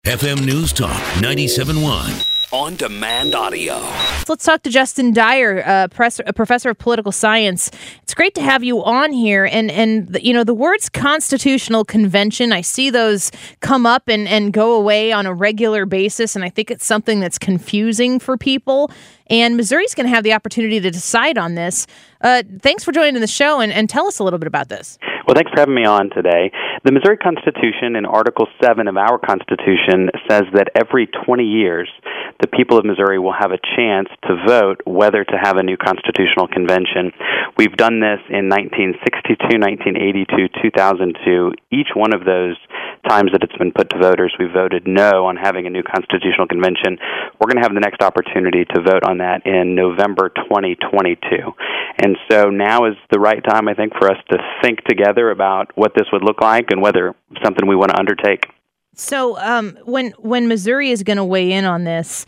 FM News Talk 97.1. On-demand audio. Let's talk to Justin Dyer, a professor of political science. It's great to have you on here. And the words constitutional convention, I see those come up and go away on a regular basis, and I think it's something that's confusing for people. And Missouri's going to have the opportunity to decide on this. Thanks for joining the show, and tell us a little bit about this. Well, thanks for having me on today. The Missouri Constitution in Article 7 of our Constitution says that every 20 years, the people of Missouri will have a chance to vote whether to have a new constitutional convention. We've done this in 1962, 1982, 2002. Each one of those times that it's been put to voters, we voted no on having a new constitutional convention. We're going to have the next opportunity to vote on that in November 2022. And so now is the right time, I think, for us to think together about what this would look like and whether something we want to undertake. So when Missouri is going to weigh in on this,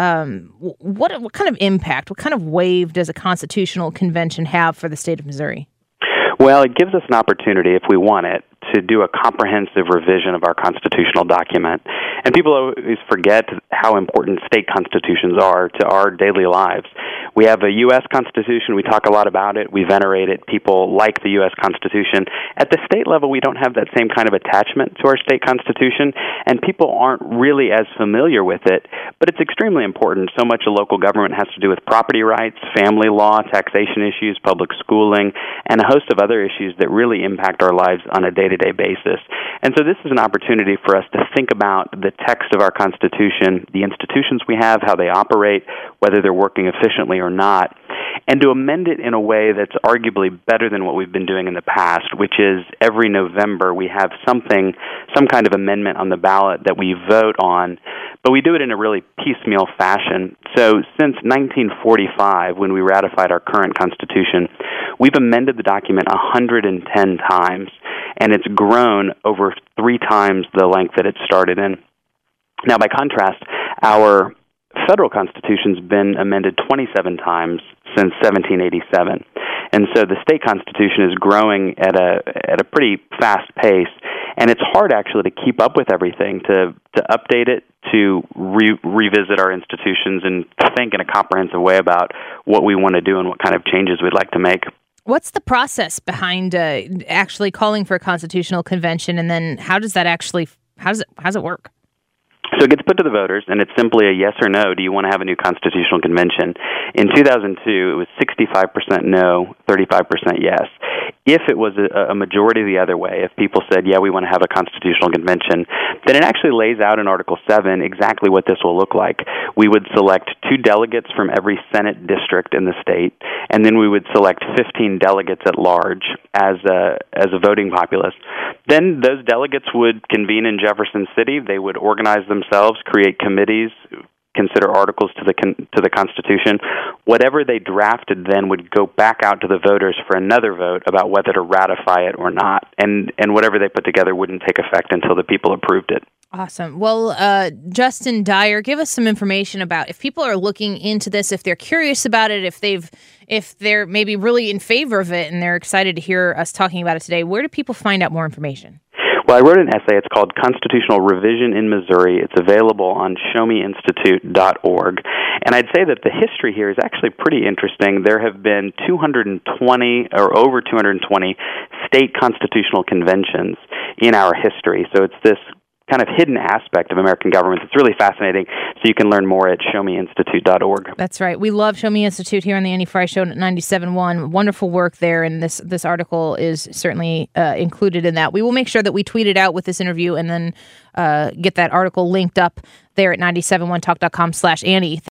what kind of impact, what kind of wave does a constitutional convention have for the state of Missouri? Well, it gives us an opportunity, if we want it, to do a comprehensive revision of our constitutional document. And people always forget how important state constitutions are to our daily lives. We have a U.S. Constitution. We talk a lot about it. We venerate it. People like the U.S. Constitution. At the state level, we don't have that same kind of attachment to our state constitution, and people aren't really as familiar with it. But it's extremely important. So much of local government has to do with property rights, family law, taxation issues, public schooling, and a host of other issues that really impact our lives on a day-to-day basis. And so this is an opportunity for us to think about the text of our Constitution, the institutions we have, how they operate, whether they're working efficiently or not, and to amend it in a way that's arguably better than what we've been doing in the past, which is every November we have some kind of amendment on the ballot that we vote on, but we do it in a really piecemeal fashion. So since 1945, when we ratified our current Constitution, we've amended the document 110 times, and it's grown over 3 times the length that it started in. Now, by contrast, our federal Constitution's been amended 27 times since 1787. And so the state Constitution is growing at a pretty fast pace, and it's hard actually to keep up with everything, to update it, to revisit our institutions, and to think in a comprehensive way about what we want to do and what kind of changes we'd like to make. What's the process behind actually calling for a constitutional convention, and then how does it work? So it gets put to the voters, and it's simply a yes or no. Do you want to have a new constitutional convention? In 2002, it was 65% no, 35% yes. If it was a majority the other way, if people said, yeah, we want to have a constitutional convention, then it actually lays out in Article 7 exactly what this will look like. We would select 2 delegates from every Senate district in the state, and then we would select 15 delegates at large as a voting populace. Then those delegates would convene in Jefferson City. They would organize themselves, create committees, consider articles to the Constitution. Whatever they drafted then would go back out to the voters for another vote about whether to ratify it or not. And whatever they put together wouldn't take effect until the people approved it. Awesome. Well, Justin Dyer, give us some information about if people are looking into this, if they're curious about it, if they're maybe really in favor of it and they're excited to hear us talking about it today. Where do people find out more information? Well, I wrote an essay. It's called Constitutional Revision in Missouri. It's available on showmeinstitute.org. And I'd say that the history here is actually pretty interesting. There have been 220 or over 220 state constitutional conventions in our history. So it's this kind of hidden aspect of American government. It's really fascinating. So you can learn more at showmeinstitute.org. That's right. We love Show Me Institute here on the Annie Frey Show at 97.1. Wonderful work there, and this article is certainly included in that. We will make sure that we tweet it out with this interview and then get that article linked up there at 971talk.com/Annie.